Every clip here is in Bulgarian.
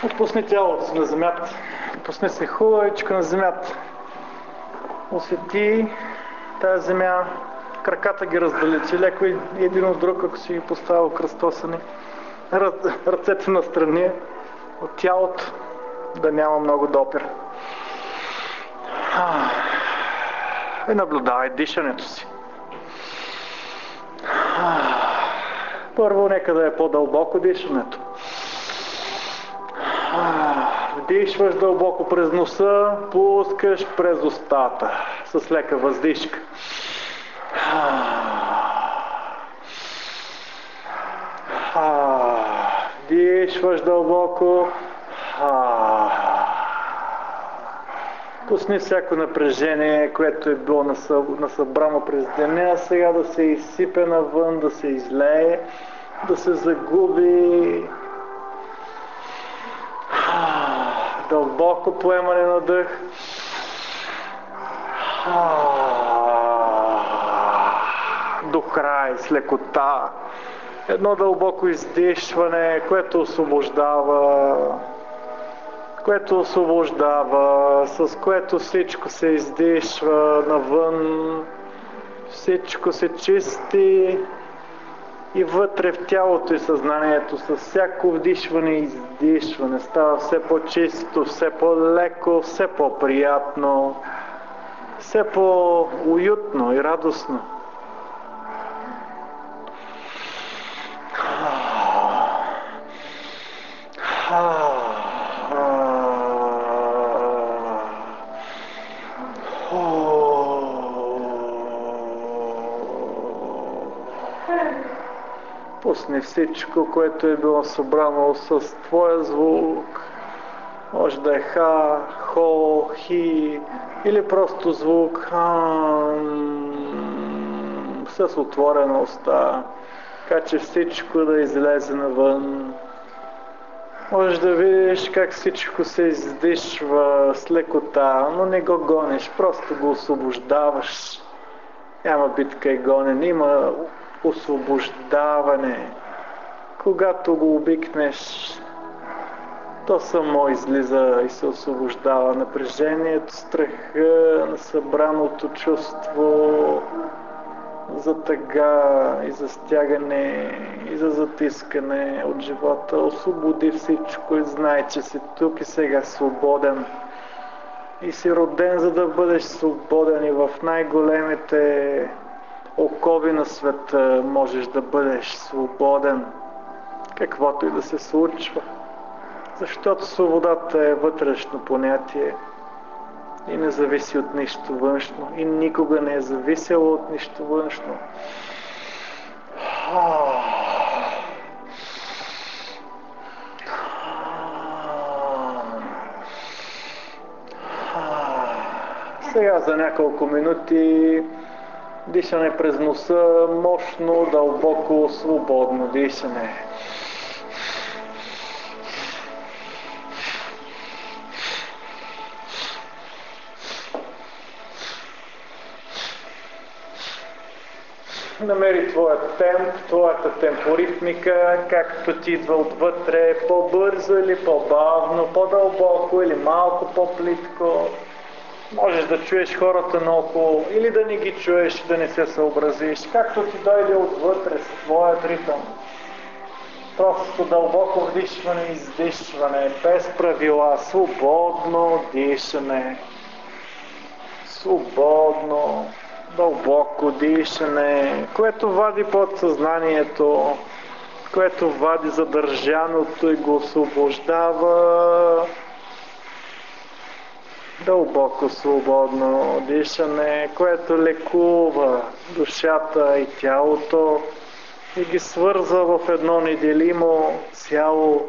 Отпусни тялото си на земята. Отпусни се хубавичко на земята. Усети тази земя. Краката ги раздалечи леко и един от друг, ако си ги поставил кръстосани. Ръцете настрани от тялото, да няма много допир. И наблюдавай дишането си. Първо, нека да е по-дълбоко дишането. Вдишваш дълбоко през носа, пускаш през устата с лека въздишка. Вдишваш дълбоко. Пусни всяко напрежение, което е било насъбрано през деня, сега да се изсипе навън, да се излее, да се загуби. Дълбоко поемане на дъх. До край, с лекота. Едно дълбоко издишване, което освобождава, с което всичко се издишва навън, всичко се чисти и вътре в тялото и съзнанието с всяко вдишване и издишване става все по-чисто, все по-леко, все по-приятно, все по-уютно и радостно. Пусни всичко, което е било събрано с твоя звук. Може да е ха, хо, хи или просто звук с отворена уста, така че всичко да излезе навън. Можеш да видиш как всичко се издишва с лекота, но не го гониш, просто го освобождаваш. Няма битка и гонене, има освобождаване. Когато го обикнеш, то само излиза и се освобождава напрежението, страха, насъбраното чувство за тъга и за стягане и за затискане от живота. Освободи всичко и знай, че си тук и сега свободен. И си роден, за да бъдеш свободен и в най-големите окови на света можеш да бъдеш свободен, каквото и да се случва. Защото свободата е вътрешно понятие и не зависи от нищо външно и никога не е зависела от нищо външно. Сега за няколко минути дишане през носа, мощно, дълбоко, свободно дишане. Намери твоят темп, твоята темпоритмика, както ти идва отвътре, по-бързо или по-бавно, по-дълбоко или малко по-плитко. Можеш да чуеш хората наоколо или да не ги чуеш, да не се съобразиш, както ти дойде отвътре с твоят ритъм. Просто дълбоко вдишване и издишване, без правила, свободно дишане. Свободно, дълбоко дишане, което вади подсъзнанието, което вади задържаното и го освобождава. Дълбоко свободно дишане, което лекува душата и тялото и ги свързва в едно неделимо цяло.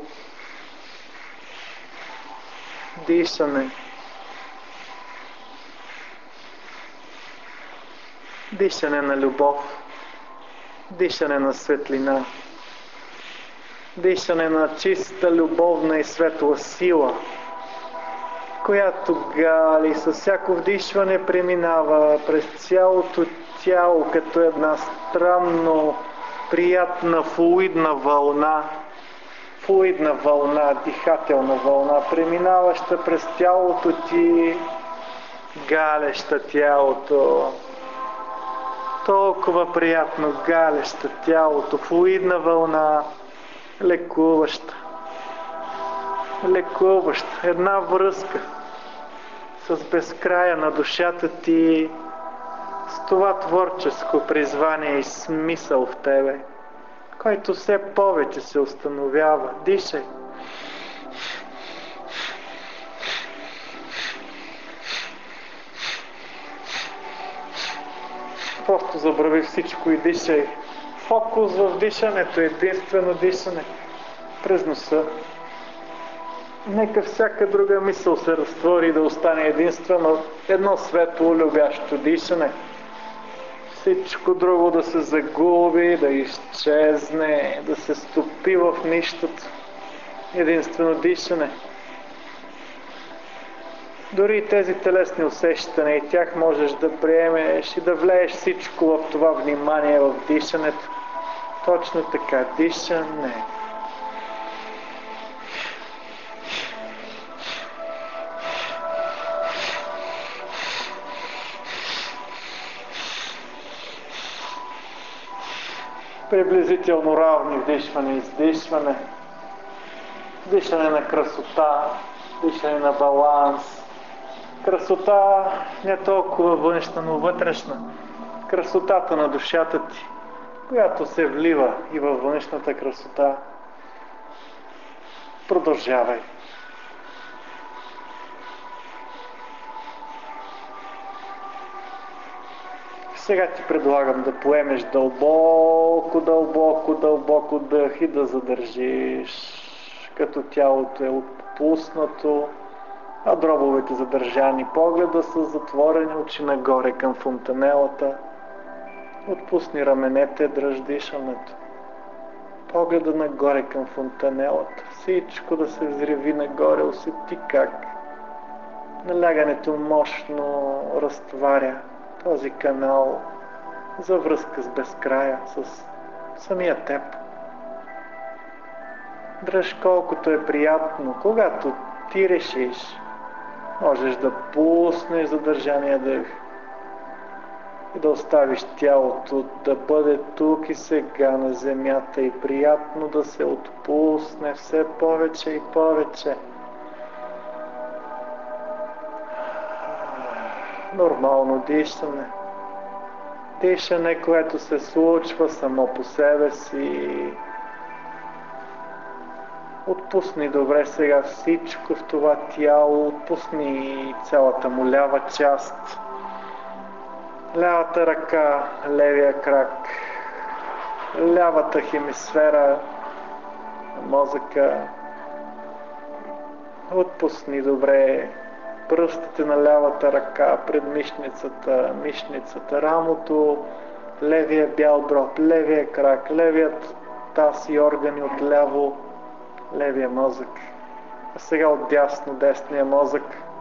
Дишане. Дишане на любов, дишане на светлина, дишане на чиста любовна и светла сила, която гали със всяко вдишване преминава през цялото тяло като една странно приятна флуидна вълна, флуидна вълна, дихателна вълна, преминаваща през тялото ти, галеща тялото. Толкова приятно галеща тялото, флуидна вълна, лекуваща. Лекуваща. Една връзка с безкрая на душата ти, с това творческо призвание и смисъл в тебе, който все повече се установява. Дишай. Просто забрави всичко и дишай. Фокус в дишането, единствено дишане през носа. Нека всяка друга мисъл се разтвори и да остане единствено едно светло, любящо дишане. Всичко друго да се загуби, да изчезне, да се стопи в нищото. Единствено дишане. Дори тези телесни усещания, и тях можеш да приемеш и да влееш всичко в това внимание, в дишането. Точно така, дишане. Приблизително равни вдишване и издишване. Дишане на красота, дишане на баланс. Красота не толкова външна, но вътрешна. Красотата на душата ти, която се влива и във външната красота. Продължавай. Сега ти предлагам да поемеш дълбоко дъх и да задържиш, като тялото е отпуснато, а дробовете задържани, погледа са затворени, очи нагоре към фонтанелата. Отпусни раменете, дръж дишането. Погледа нагоре към фонтанелата. Всичко да се взриви нагоре, усети как налягането мощно разтваря този канал за връзка с безкрая, с самия теб. Дръж колкото е приятно, когато ти решиш, можеш да пуснеш задържания дъх и да оставиш тялото да бъде тук и сега на земята и приятно да се отпусне все повече и повече. Нормално дишане. Дишане, което се случва само по себе си. Отпусни добре сега всичко в това тяло. Отпусни цялата му лява част. Лявата ръка, левия крак, лявата хемисфера, мозъка. Отпусни добре пръстите на лявата ръка, мишницата, рамото, левия бял дроб, левия крак, левият таз и органи отляво, левия мозък. А сега отдясно десния мозък,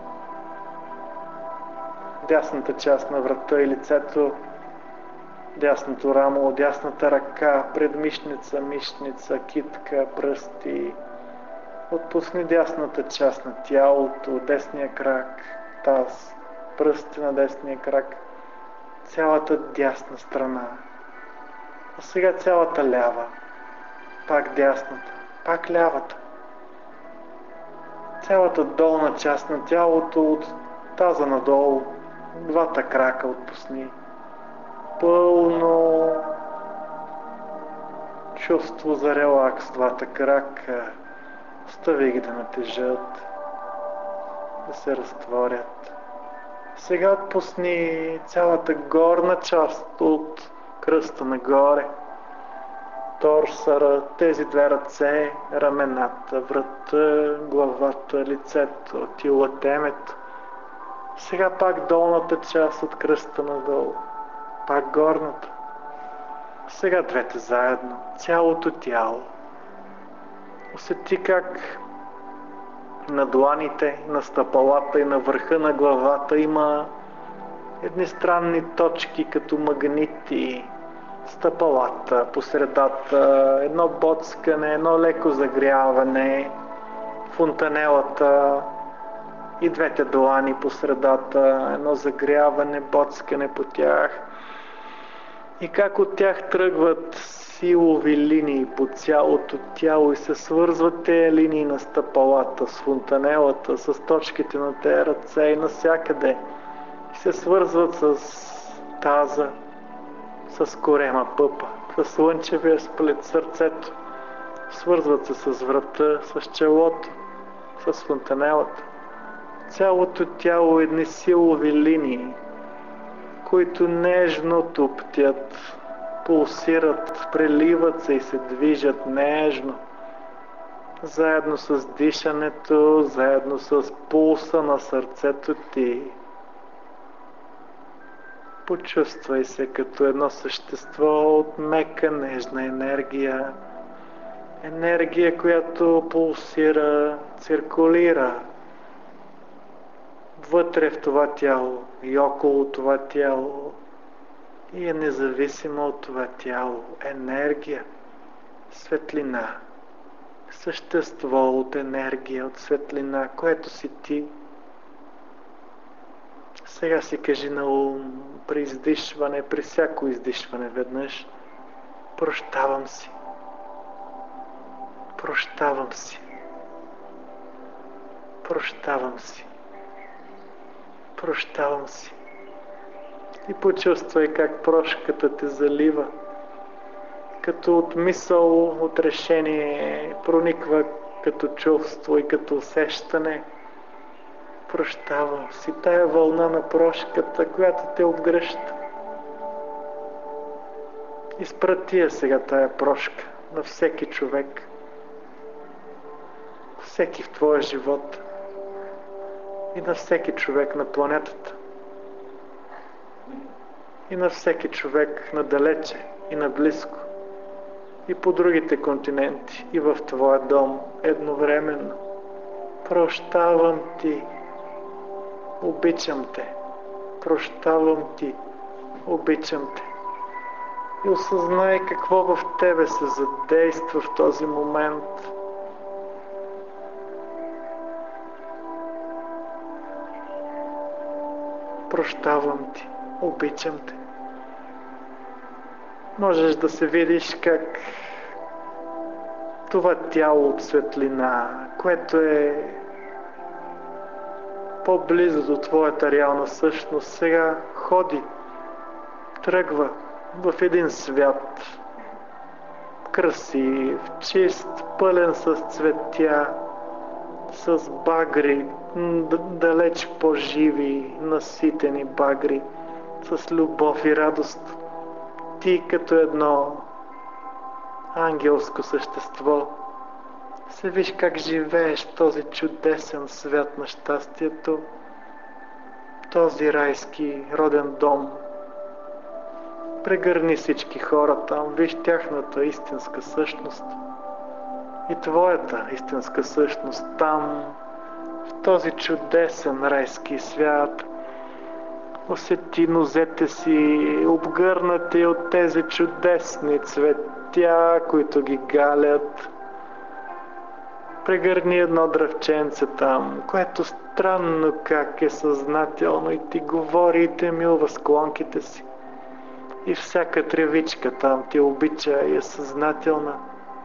дясната част на врата и лицето, дясното рамо, дясната ръка, предмишница, мишница, китка, пръсти. Отпусни дясната част на тялото, десния крак, таз, пръсти на десния крак, цялата дясна страна. А сега цялата лява, пак дясната, пак лявата. Цялата долна част на тялото от таза надолу, двата крака отпусни. Пълно чувство за релакс, двата крака. Остави ги да натежат, да се разтворят. Сега отпусни цялата горна част от кръста нагоре. Торса, тези две ръце, рамената, врата, главата, лицето, тило, темето. Сега пак долната част от кръста надолу, пак горната. Сега двете заедно, цялото тяло. Усети как на дланите, на стъпалата и на върха на главата има едни странни точки като магнити, стъпалата по средата, едно боцкане, едно леко загряване, фонтанелата и двете длани по средата, едно загряване, боцкане по тях. И как от тях тръгват силови линии по цялото тяло и се свързват тези линии на стъпалата с фонтанелата, с точките на тези ръце и навсякъде. И се свързват с таза, с корема пъпа, с слънчевия сплет, сърцето. Свързват се с врата, с челото, с фонтанелата. Цялото тяло едни силови линии, които нежно туптят, пулсират, преливат се и се движат нежно, заедно с дишането, заедно с пулса на сърцето ти. Почувствай се като едно същество от мека, нежна енергия. Енергия, която пулсира, циркулира вътре в това тяло и около това тяло и е независима от това тяло. Енергия, светлина, същество от енергия, от светлина, което си ти. Сега си кажи на ум, при издишване, при всяко издишване веднъж: прощавам си. Прощавам си. Прощавам си. Прощавам си. И почувствай как прошката те залива. Като от мисъл, от решение прониква като чувство и като усещане. Прощавам си. Тая вълна на прошката, която те обгръща. Изпрати я сега тая прошка на всеки човек. Всеки в твоя живот. И на всеки човек на планетата. И на всеки човек надалече и наблизко. И по другите континенти. И в твоя дом едновременно. Прощавам ти. Обичам те. Прощавам ти. Обичам те. И осъзнай какво в тебе се задейства в този момент. Прощавам ти. Обичам те. Можеш да се видиш как това тяло от светлина, което е по-близо до твоята реална същност, сега ходи, тръгва в един свят, красив, чист, пълен с цветя, с багри, далеч по-живи, наситени багри, с любов и радост. Ти като едно ангелско същество се виж как живееш в този чудесен свят на щастието, този райски роден дом. Прегърни всички хора там, виж тяхната истинска същност и твоята истинска същност там, в този чудесен райски свят. Усети нозете си, обгърнати от тези чудесни цветя, които ги галят. Прегърни едно дръвченце там, което странно как е съзнателно и ти говори и те милва склонките си. И всяка тревичка там ти обича и е съзнателна.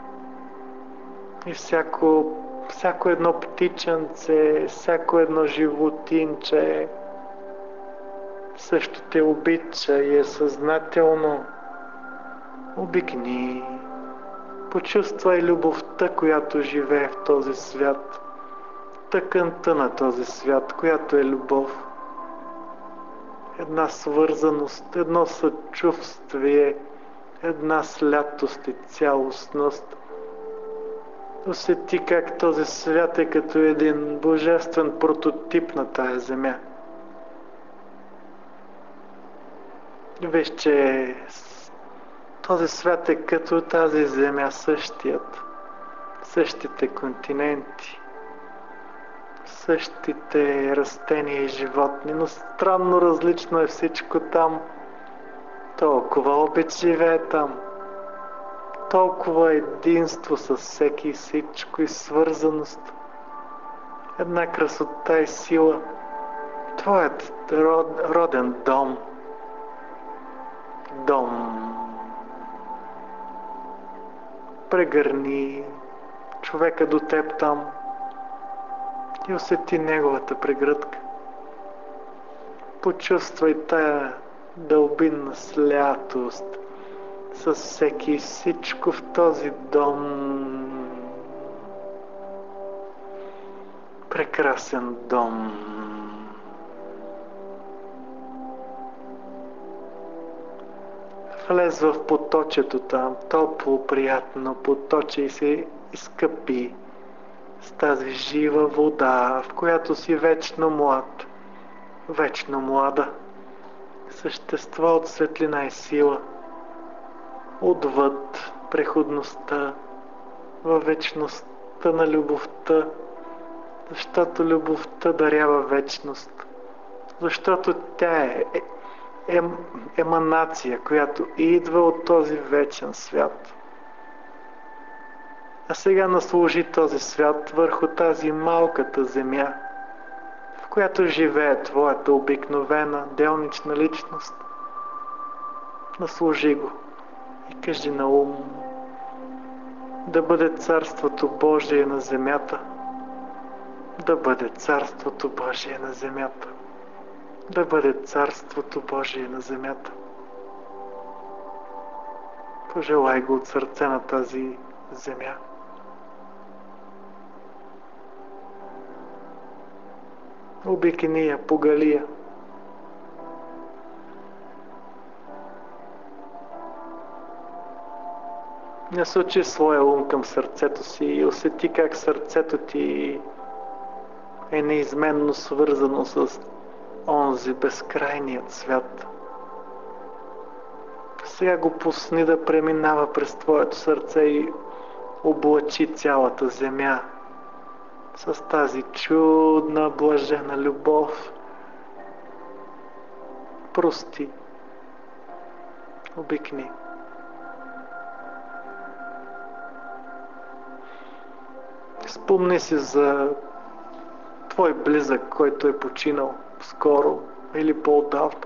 И всяко едно птиченце, всяко едно животинче също те обича и е съзнателно. Обикни, почувствай любовта, която живее в този свят, тъканта на този свят, която е любов. Една свързаност, едно съчувствие, една святост и цялостност. Усети как този свят е като един божествен прототип на тая земя. Виж, че този свят е като тази земя, същите континенти, същите растения и животни, но странно различно е всичко там. Толкова обич живее там. Толкова единство с всеки и всичко и свързаност. Една красота и сила. Твоят роден дом. Дом. Прегърни човека до теб там и усети неговата прегръдка. Почувствай тая дълбинна святост с всеки и всичко в този дом. Прекрасен дом. Влез в поточето там, топло, приятно поточе и се изкъпи с тази жива вода, в която си вечно млад, вечно млада, същество от светлина и сила, отвъд преходността, във вечността на любовта, защото любовта дарява вечност, защото тя е еманация, която идва от този вечен свят. А сега наслужи този свят върху тази малката земя, в която живее твоята обикновена делнична личност. Наслужи го и кажи на ум да бъде Царството Божие на земята, да бъде Царството Божие на земята, да бъде Царството Божие на земята. Пожелай го от сърце на тази земя. Обикни я, погали я. Насочи своя ум към сърцето си и усети как сърцето ти е неизменно свързано с онзи безкрайният свят. Сега го пусни да преминава през твоето сърце и облачи цялата земя с тази чудна, блажена любов. Прости. Обикни. Спомни си за твой близък, който е починал скоро или по-отдавна.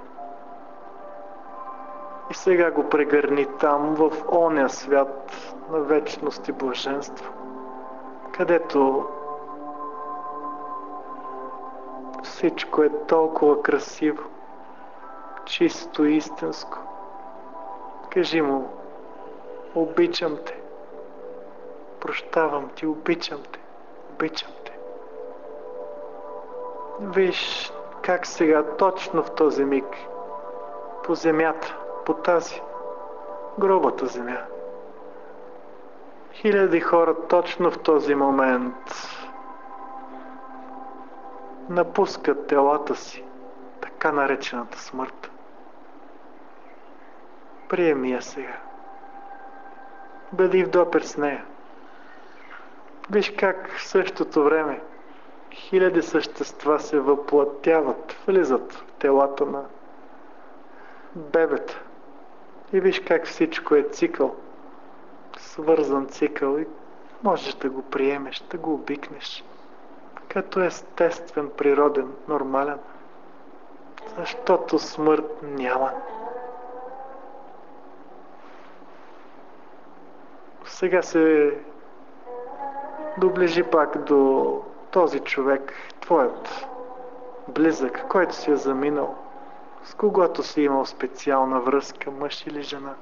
И сега го прегърни там, в оня свят на вечност и блаженство, където всичко е толкова красиво, чисто и истинско. Кажи му: обичам те, прощавам ти, обичам те, обичам те. Виж как сега, точно в този миг, по земята, по тази гробата земя, хиляди хора точно в този момент напускат телата си, така наречената смърт. Приеми я сега. Бъди в допир с нея. Виж как в същото време хиляди същества се въплътяват, влизат в телата на бебета. И виж как всичко е цикъл, свързан цикъл, и можеш да го приемеш, да го обикнеш, като естествен, природен, нормален, защото смърт няма. Сега се доближи пак до този човек, твоят близък, който си е заминал, с когото си имал специална връзка, мъж или жена,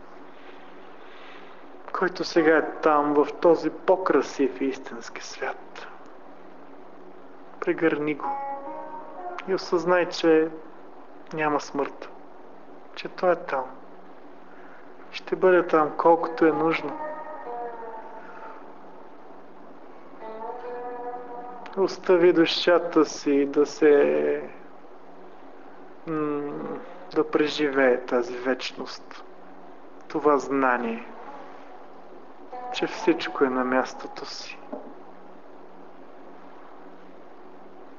който сега е там, в този по-красив и истински свят. Прегърни го и осъзнай, че няма смърт, че той е там. Ще бъде там колкото е нужно. Остави душата си да преживее тази вечност, това знание, че всичко е на мястото си.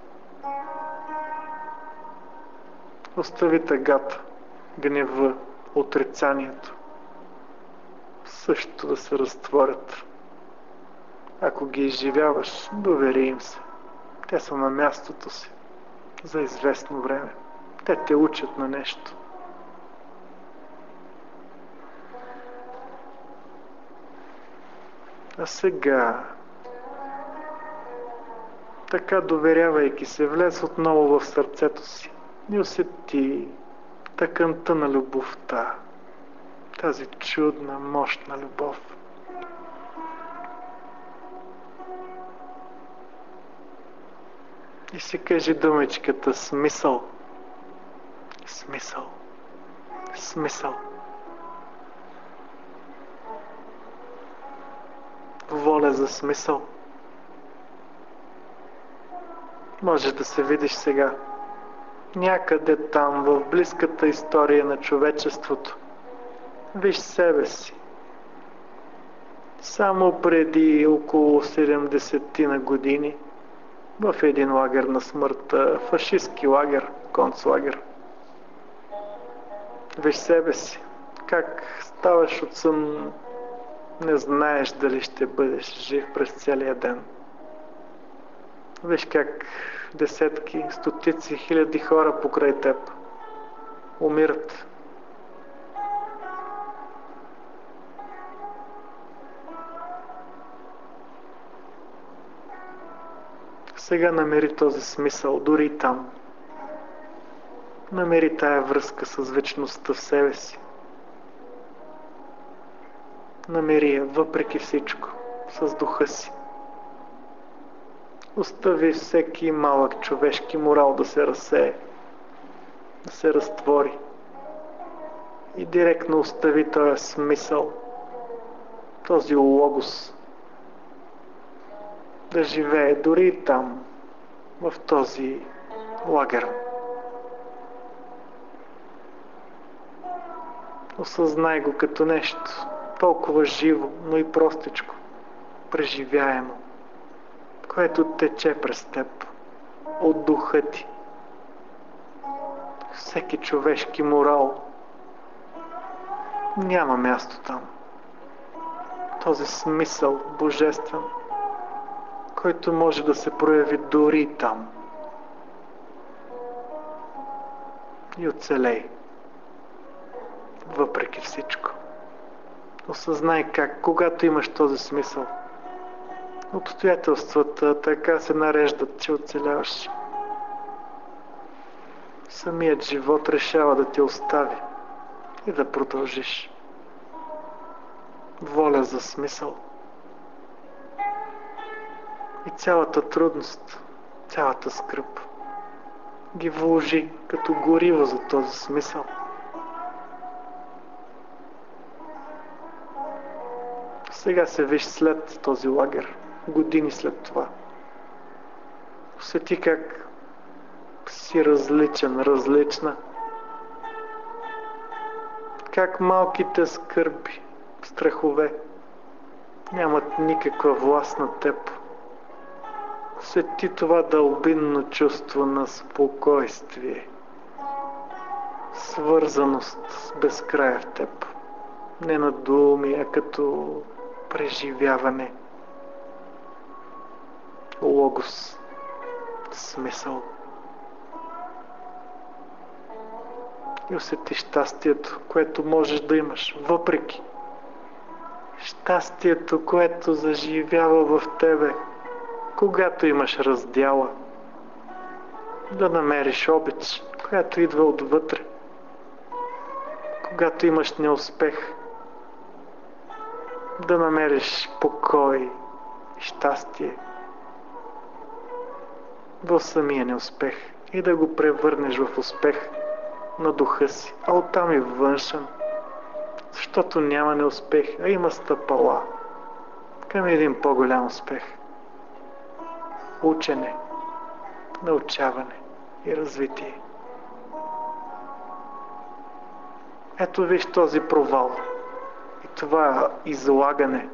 Остави тъгата, гнева, отрицанието също да се разтворят. Ако ги изживяваш, довери им се. Те са на мястото си за известно време. Те те учат на нещо. А сега, така доверявайки се, влез отново в сърцето си и усети тъканта на любовта. Тази чудна, мощна любов. И си кажи думичката смисъл. Смисъл. Смисъл. Воля за смисъл. Можеш да се видиш сега. Някъде там, в близката история на човечеството. Виж себе си. Само преди около 70 на години в един лагер на смъртта, фашистски лагер, концлагер. Виж себе си. Как ставаш от сън, не знаеш дали ще бъдеш жив през целия ден. Виж как десетки, стотици, хиляди хора покрай теб умират. Сега намери този смисъл, дори и там. Намери тая връзка с вечността в себе си. Намери я, въпреки всичко, с духа си. Остави всеки малък човешки морал да се разсее, да се разтвори. И директно остави този смисъл, този логос, да живее дори и там, в този лагер. Осъзнай го като нещо толкова живо, но и простичко, преживяемо, което тече през теб, от духа ти. Всеки човешки морал няма място там. Този смисъл божествен, който може да се прояви дори и там. И оцелей. Въпреки всичко. Осъзнай как, когато имаш този смисъл, обстоятелствата така се нареждат, че оцеляваш. Самият живот решава да те остави и да продължиш. Воля за смисъл. И цялата трудност, цялата скръб ги вложи като гориво за този смисъл. Сега се виж след този лагер, години след това. Усети как си различен, различна. Как малките скърби, страхове нямат никаква власт на теб. Усети това дълбинно чувство на спокойствие, свързаност с безкрая в теб. Не на думи, а като преживяване. Логос. Смисъл. И усети щастието, което можеш да имаш, въпреки. Щастието, което заживява в тебе, когато имаш раздяла. Да намериш обич, която идва отвътре. Когато имаш неуспех, да намериш покой и щастие в самия неуспех и да го превърнеш в успех на духа си, а оттам и външен, защото няма неуспех, а има стъпала към един по-голям успех. Учене, научаване и развитие. Ето виж този провал и това излагане,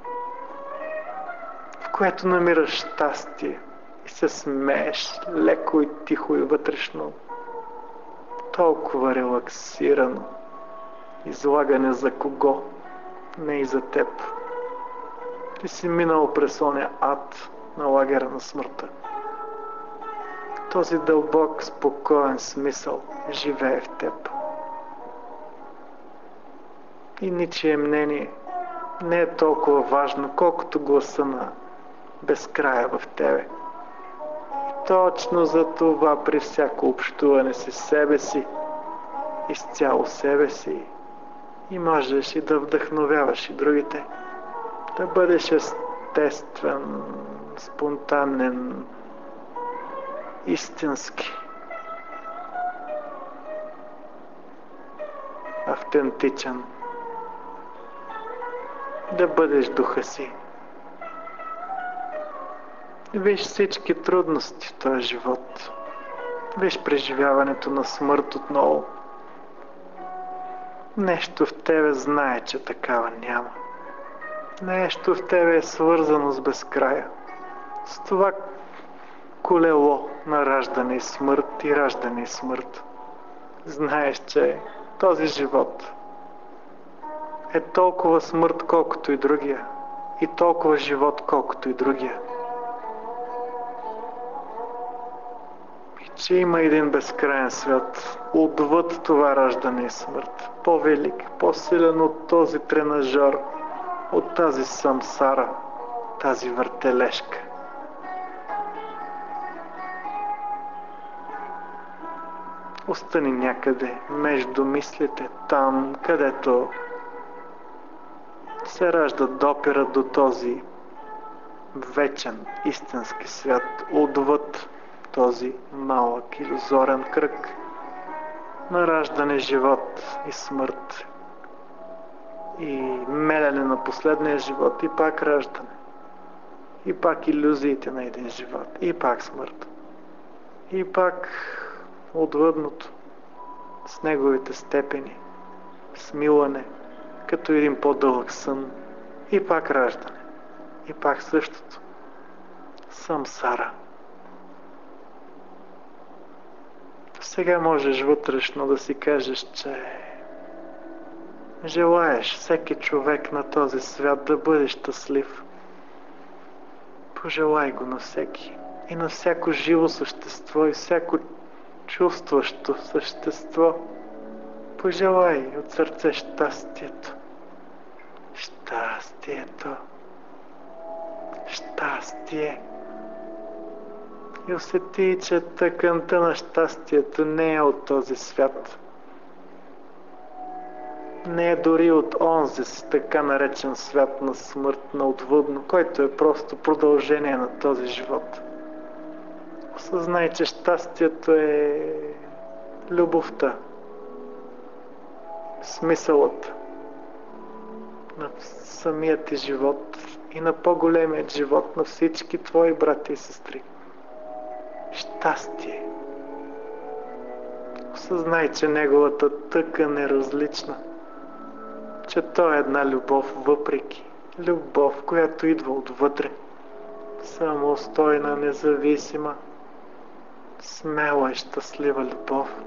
в което намираш щастие и се смееш леко и тихо и вътрешно, толкова релаксирано, Излагане за кого? Не и за теб. Ти си минал през оня ад на лагера на смъртта. Този дълбок, спокоен смисъл живее в теб. И ничие мнение не е толкова важно, колкото гласа на безкрая в тебе. И точно за това при всяко общуване с себе си, изцяло себе си, и можеш и да вдъхновяваш и другите, да бъдеш естествен, спонтанен, истински, автентичен, да бъдеш духа си. Виж всички трудности в този живот. Виж преживяването на смърт отново. Нещо в тебе знае, че такава няма. Нещо в тебе е свързано с безкрая. С това колело на раждане и смърт и раждане и смърт. Знаеш, че този живот е толкова смърт, колкото и другия. И толкова живот, колкото и другия. И че има един безкрайен свят, отвъд това раждане и смърт. По-велик, по-силен от този тренажор, от тази самсара, тази въртележка. Остани някъде между мислите, там, където се ражда допира до този вечен, истински свят, отвъд този малък илюзорен кръг на раждане, живот и смърт. И мелене на последния живот, и пак раждане. И пак илюзиите на един живот, и пак смърт. И пак отвъдното, с неговите степени, смилане, като един по-дълъг сън, и пак раждане, и пак същото. Самсара. Сега можеш вътрешно да си кажеш, че желаеш всеки човек на този свят да бъде щастлив. Пожелай го на всеки. И на всяко живо същество, и всяко чувстващо същество. Пожелай от сърце щастието. Щастието. Щастие. И усети, че тъканта на щастието не е от този свят. Не е дори от онзи така наречен свят на смърт, на отвъдно, който е просто продължение на този живот. Осъзнай, че щастието е любовта, смисълът на самият ти живот и на по-големият живот на всички твои брати и сестри. Щастие. Осъзнай, че неговата тъкан е различна, че то е една любов въпреки, любов, която идва отвътре, самостойна, независима, смела и щастлива любов.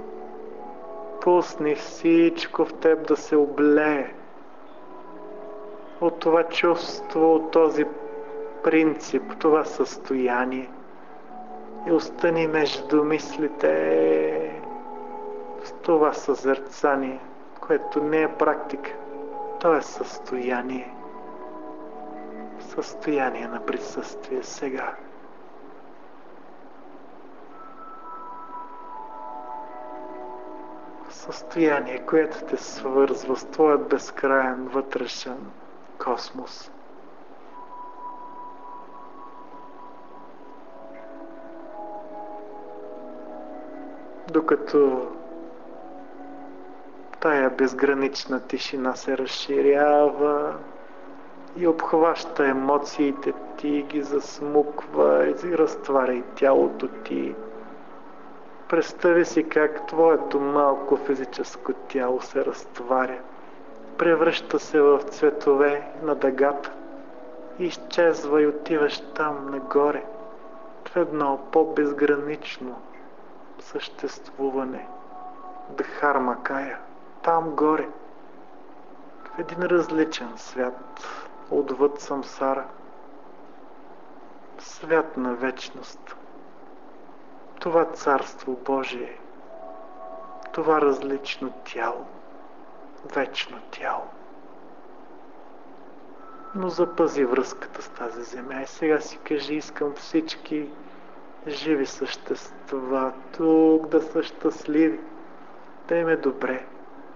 Пусни всичко в теб да се облее от това чувство, от този принцип, това състояние. И остани между мислите с това съзерцание, което не е практика, то е състояние. Състояние на присъствие сега. Състояние, което те свързва с твоят безкраен вътрешен космос. Докато тая безгранична тишина се разширява и обхваща емоциите ти, ги засмуква и разтваря и тялото ти. Представи си как твоето малко физическо тяло се разтваря, превръща се в цветове на дъгата и изчезва и отиваш там нагоре, в едно по-безгранично съществуване, Дхармакая, там горе, в един различен свят, отвъд самсара, свят на вечност. Това Царство Божие, това различно тяло, вечно тяло. Но запази връзката с тази земя и сега си кажи: искам всички живи същества тук да са щастливи, да им е добре.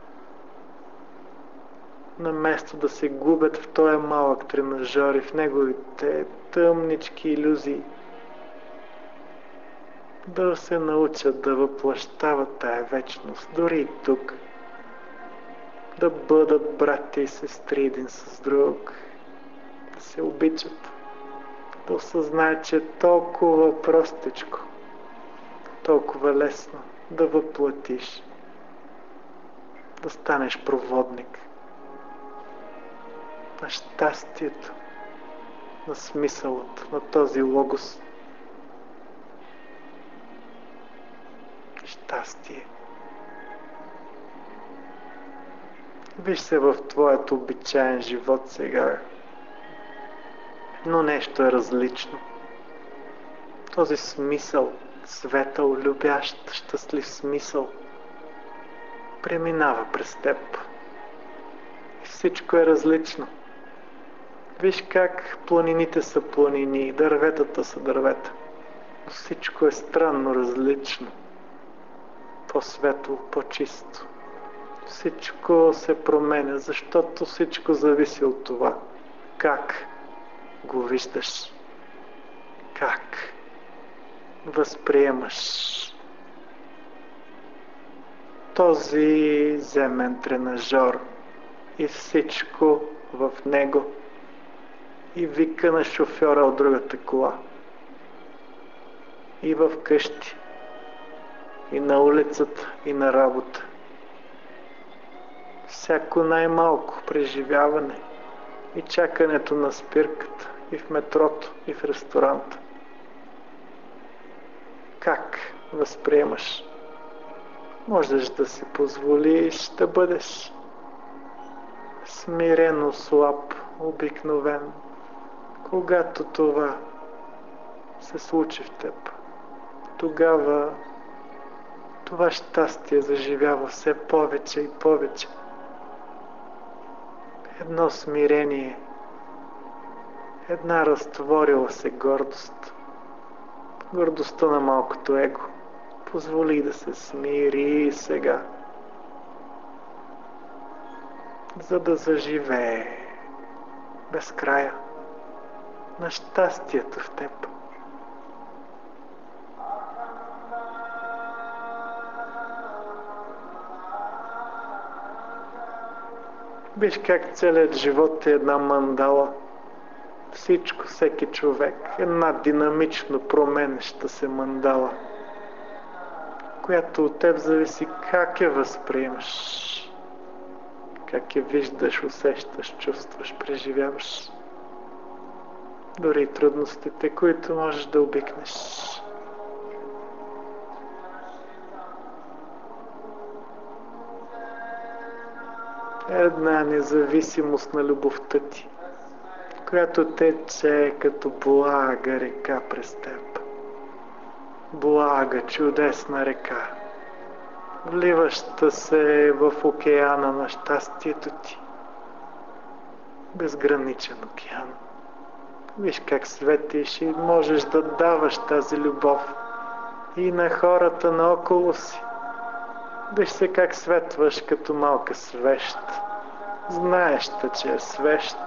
Наместо да се губят в този малък тренажер и в неговите тъмнички илюзии, да се научат да въплъщават тая вечност, дори и тук. Да бъдат братя и сестри един с друг, да се обичат, да осъзнаят, че е толкова простичко, толкова лесно да въплатиш, да станеш проводник на щастието, на смисълът, на този логос. Щастие. Виж се в твоят обичаен живот сега, но нещо е различно. Този смисъл, светъл, любящ, щастлив смисъл, преминава през теб. И всичко е различно. Виж как планините са планини, дърветата са дървета. Но всичко е странно различно. По-светло, по-чисто. Всичко се променя, защото всичко зависи от това как го виждаш, как възприемаш този земен тренажер и всичко в него, и вика на шофьора от другата кола, и в къщи, и на улицата, и на работа. Всяко най-малко преживяване и чакането на спирката, и в метрото, и в ресторанта. Как възприемаш? Можеш да си позволиш да бъдеш смирено слаб, обикновен, когато това се случи в теб. Тогава това щастие заживява все повече и повече. Едно смирение, една разтворила се гордост. Гордостта на малкото его. Позволи да се смири сега, за да заживее без края на щастието в теб. Виж как целият живот е една мандала. Всичко, всеки човек, една динамично променеща се мандала, която от теб зависи как я възприемаш, как я виждаш, усещаш, чувстваш, преживяваш. Дори и трудностите, които можеш да обикнеш. Една независимост на любовта ти, която тече като блага река през теб. Блага, чудесна река, вливаща се в океана на щастието ти. Безграничен океан. Виж как светиш и можеш да даваш тази любов и на хората наоколо си. Виж се как светваш като малка свещ, знаеща, че е свещ,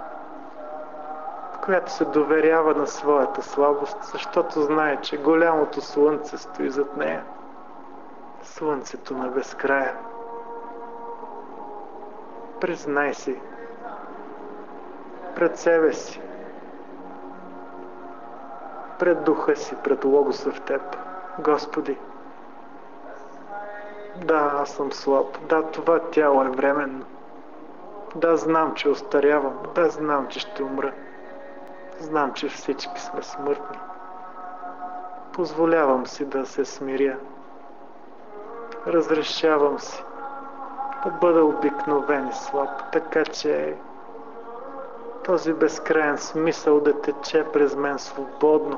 която се доверява на своята слабост, защото знае, че голямото слънце стои зад нея. Слънцето на безкрая. Признай си пред себе си, пред духа си, пред логоса в теб: Господи, да, аз съм слаб. Да, това тяло е временно. Да, знам, че остарявам. Да, знам, че ще умра. Знам, че всички сме смъртни. Позволявам си да се смиря. Разрешавам си да бъда обикновен и слаб, така че този безкрайен смисъл да тече през мен свободно,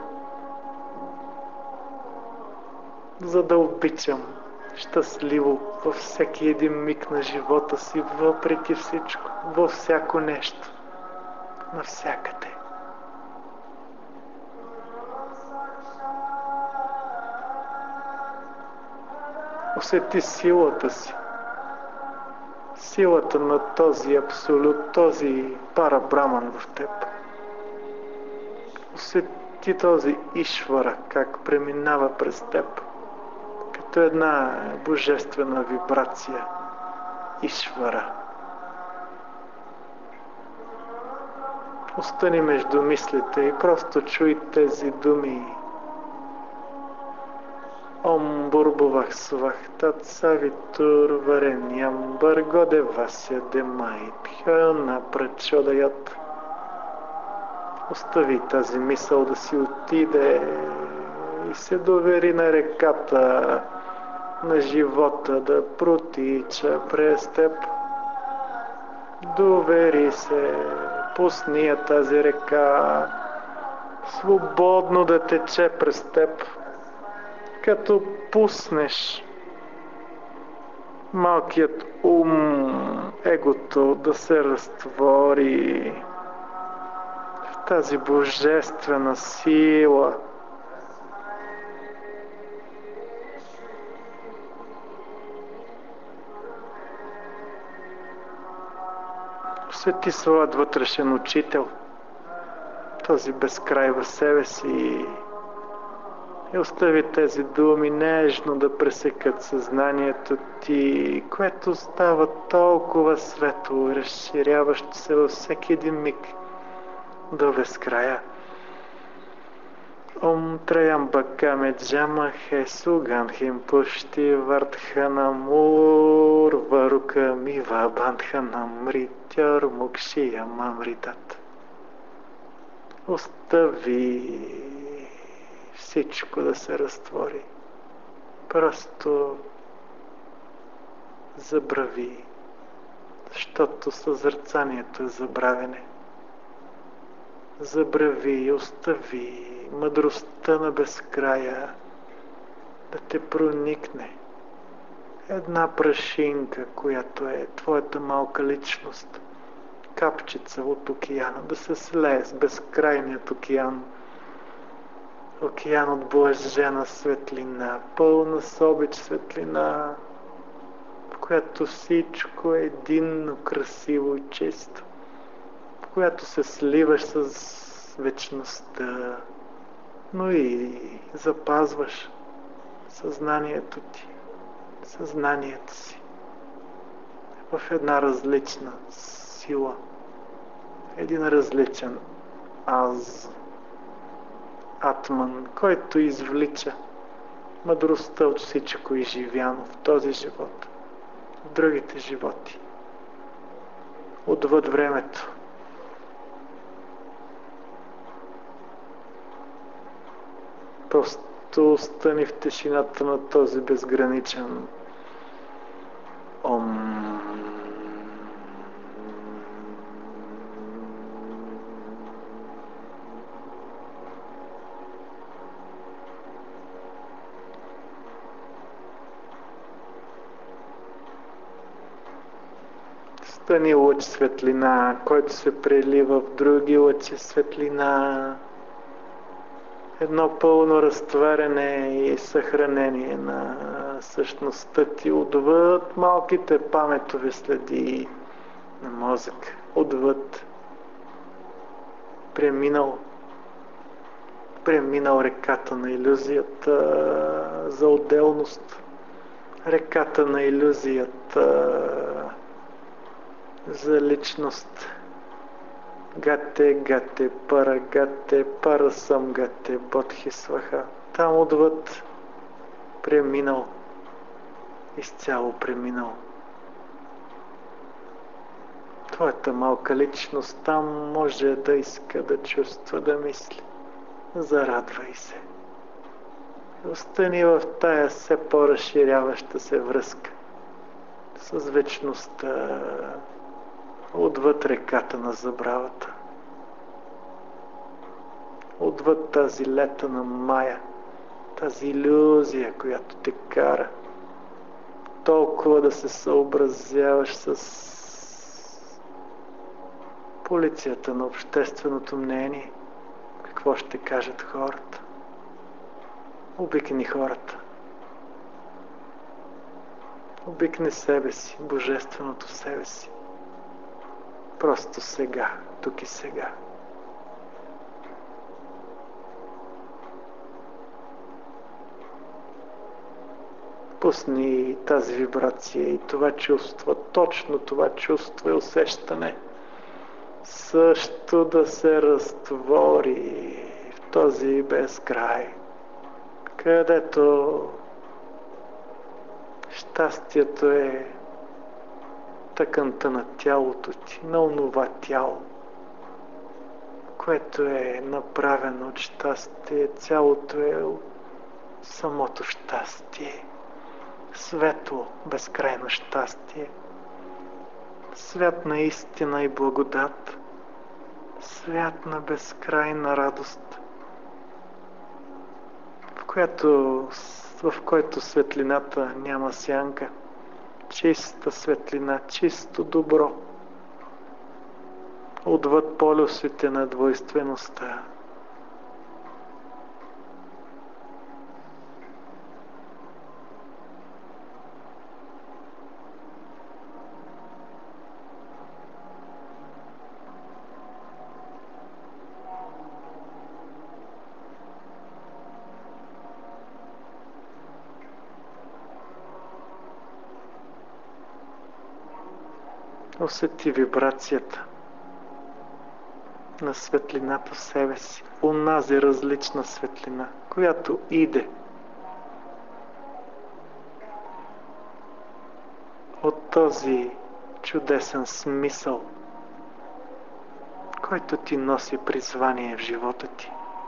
за да обичам щастливо във всеки един миг на живота си, въпреки всичко, във всяко нещо, навсякъде. Усети силата си, силата на този абсолют, този парабраман в теб. Усети този Ишвара, как преминава през теб, като една божествена вибрация. Ишвара. Остани между мислите и просто чуй тези думи. Ом бурбувах свах тат савитур вареням бъргоде вася демай пхана прачодаят. Остави тази мисъл да си отиде и се довери на реката на живота да протича през теб. Довери се, пусни я тази река свободно да тече през теб. Като пуснеш малкият ум, егото да се разтвори в тази божествена сила, усети своят вътрешен учител, този безкрай в себе си, и остави тези думи нежно да пресекат съзнанието ти, което става толкова светло и разширяващо се във всеки един миг до безкрая. Ом Траямбакаме Джама Хесуган Химпушти Вартханамур Варука Мива Бандханамритяр Мукшия Мамритат. Остави всичко да се разтвори. Просто забрави, защото съзерцанието е забравяне. Забрави и остави мъдростта на безкрая да те проникне. Една прашинка, която е твоята малка личност, капчица от океана, да се слее с безкрайният океан. Океан от блажена светлина, пълна с обич светлина, в която всичко е единно, красиво и чисто, в която се сливаш с вечността, но и запазваш съзнанието ти, съзнанието си в една различна сила, един различен аз. Атман, който извлича мъдростта от всичко изживяно в този живот, в другите животи, отвъд времето. Просто остани в тишината на този безграничен Ом. Стани лъч светлина, който се прелива в други лъчи светлина. Едно пълно разтваряне и съхранение на същността ти отвъд малките паметови следи на мозък. Отвъд преминал реката на илюзията за отделност. Реката на илюзията за личност. Гате, парасам гате, бодхисваха. Там отвъд преминал, изцяло преминал. Твоята малка личност там може да иска, да чувства, да мисли. Зарадвай се. Остани в тая все по-разширяваща се връзка с вечността, отвъд реката на забравата, отвъд тази лета на мая, тази илюзия, която те кара толкова да се съобразяваш с полицията на общественото мнение. Какво ще кажат хората? Обикни хората. Обикни себе си, божественото себе си. Просто сега, тук и сега. Пусни тази вибрация и това чувство, точно това чувство и усещане също да се разтвори в този безкрай, където щастието е тъканта на тялото ти, на онова тяло, което е направено от щастие. Цялото е самото щастие. Светло, безкрайно щастие. Свят на истина и благодат. Свят на безкрайна радост, в който светлината няма сянка. Чиста светлина, чисто добро. Отвъд полюсите на двойствеността. Усети вибрацията на светлината в себе си. Онази различна светлина, която иде от този чудесен смисъл, който ти носи призвание в живота ти.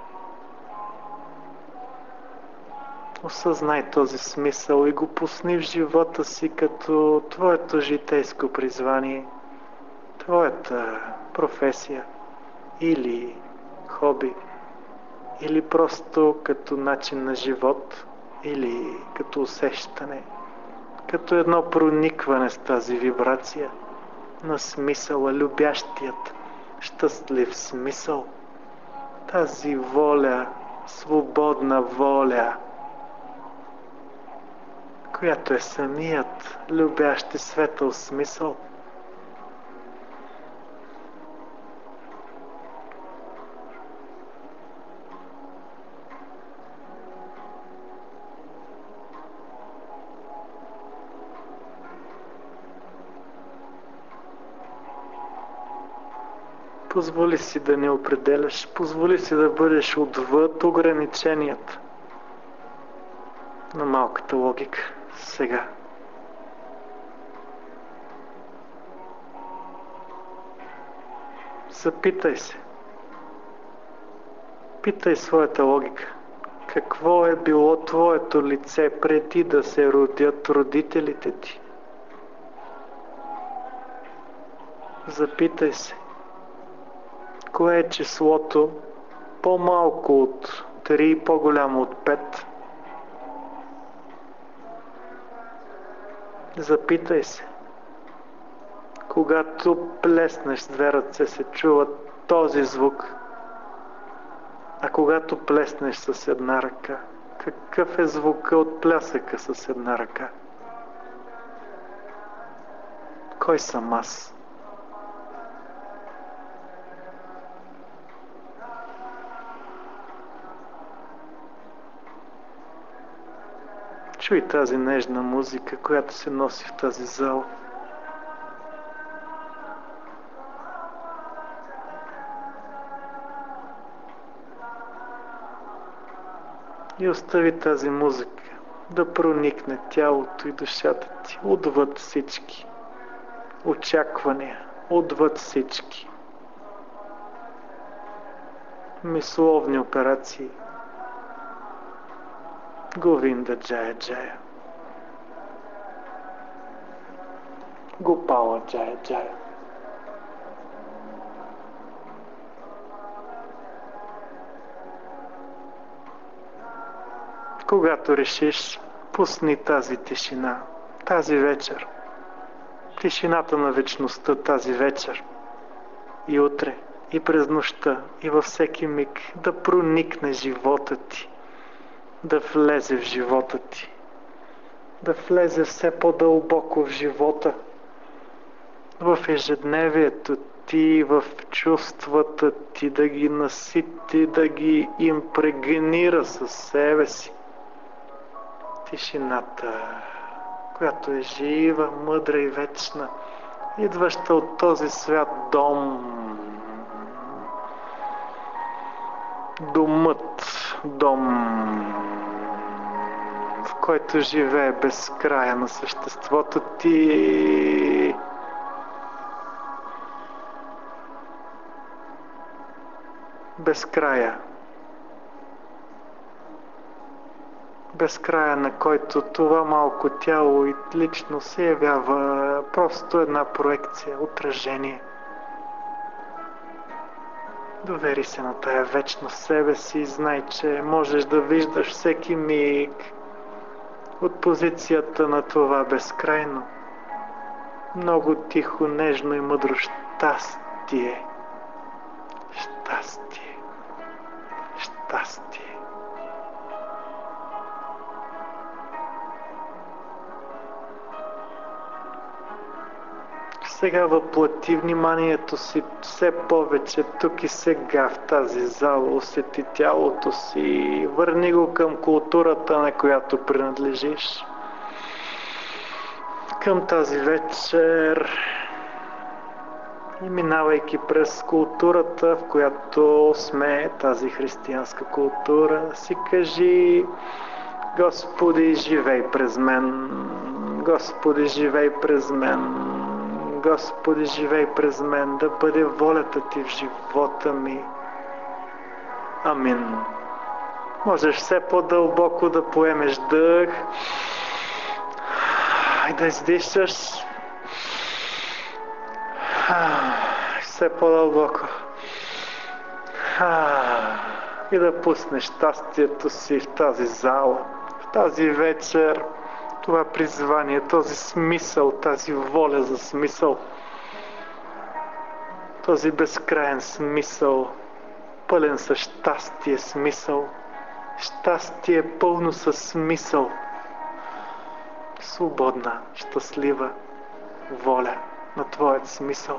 Осъзнай този смисъл и го пусни в живота си като твоето житейско призвание, твоята професия или хоби, или просто като начин на живот, или като усещане, като едно проникване с тази вибрация на смисъла, любящият, щастлив смисъл, тази воля, свободна воля, която е самият любящ и светъл смисъл. Позволи си да не определяш, позволи си да бъдеш отвъд ограниченията на малката логика сега. Запитай се. Питай своята логика. Какво е било твоето лице преди да се родят родителите ти? Запитай се. Кое е числото по-малко от 3 и по-голямо от 5? Запитай се. Когато плеснеш с две ръце, се чува този звук. А когато плеснеш с една ръка, какъв е звука от плясъка с една ръка? Кой съм аз? Чуй тази нежна музика, която се носи в тази зала. И остави тази музика да проникне тялото и душата ти отвъд всички очаквания, отвъд всички мисловни операции. Говинда Джая Джая. Гопала Джая Джая. Когато решиш, пусни тази тишина, тази вечер, тишината на вечността тази вечер, и утре, и през нощта, и във всеки миг да проникне живота ти, да влезе в живота ти, да влезе все по-дълбоко в живота, в ежедневието ти, в чувствата ти, да ги насити, да ги импрегнира със себе си. Тишината, която е жива, мъдра и вечна, идваща от този свят дом. Дом, в който живее безкрая на съществото ти. Безкрая, на който това малко тяло и лично се явява просто една проекция, отражение. Довери се на тая вечно себе си и знай, че можеш да виждаш всеки миг от позицията на това безкрайно, много тихо, нежно и мъдро щастие. Щастие. Сега въплати вниманието си все повече тук и сега в тази зала, усети тялото си, върни го към културата, на която принадлежиш, към тази вечер и минавайки през културата, в която сме, тази християнска култура, си кажи: Господи, живей през мен, Господи, живей през мен, Господи, живей през мен, да бъде волята Ти в живота ми. Амин. Можеш все по-дълбоко да поемеш дъх и да издишаш все по-дълбоко и да пуснеш щастието си в тази зала, в тази вечер, това призвание, този смисъл, тази воля за смисъл, този безкрайен смисъл, пълен със щастие смисъл, щастие пълно със смисъл, свободна, щастлива воля на Твоят смисъл,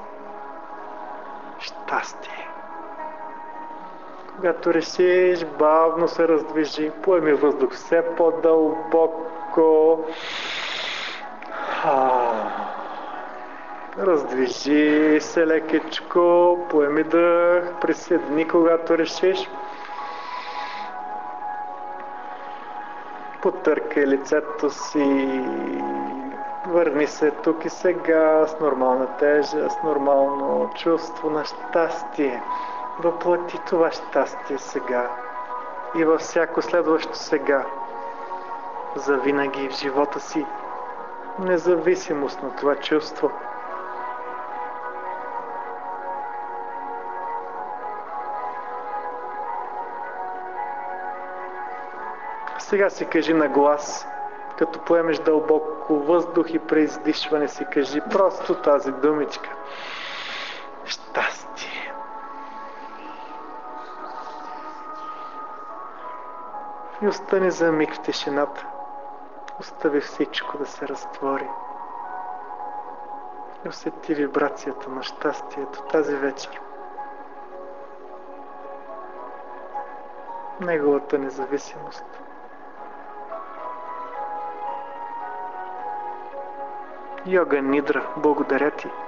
щастие. Когато решиш, бавно се раздвижи, поеми въздух все по-дълбоко. Раздвижи се лекичко, поеми дъх, приседни, когато решиш. Потъркай лицето си, върни се тук и сега с нормална тежест, с нормално чувство на щастие. Въплати това щастие сега и във всяко следващо сега, завинаги в живота си, независимост на това чувство. Сега си кажи на глас, като поемеш дълбоко въздух и при издишване си кажи просто тази думичка: щастие. И остани за миг в тишината. Остави всичко да се разтвори. И усети вибрацията на щастието тази вечер. Неговата независимост. Йога Нидра, благодаря Ти.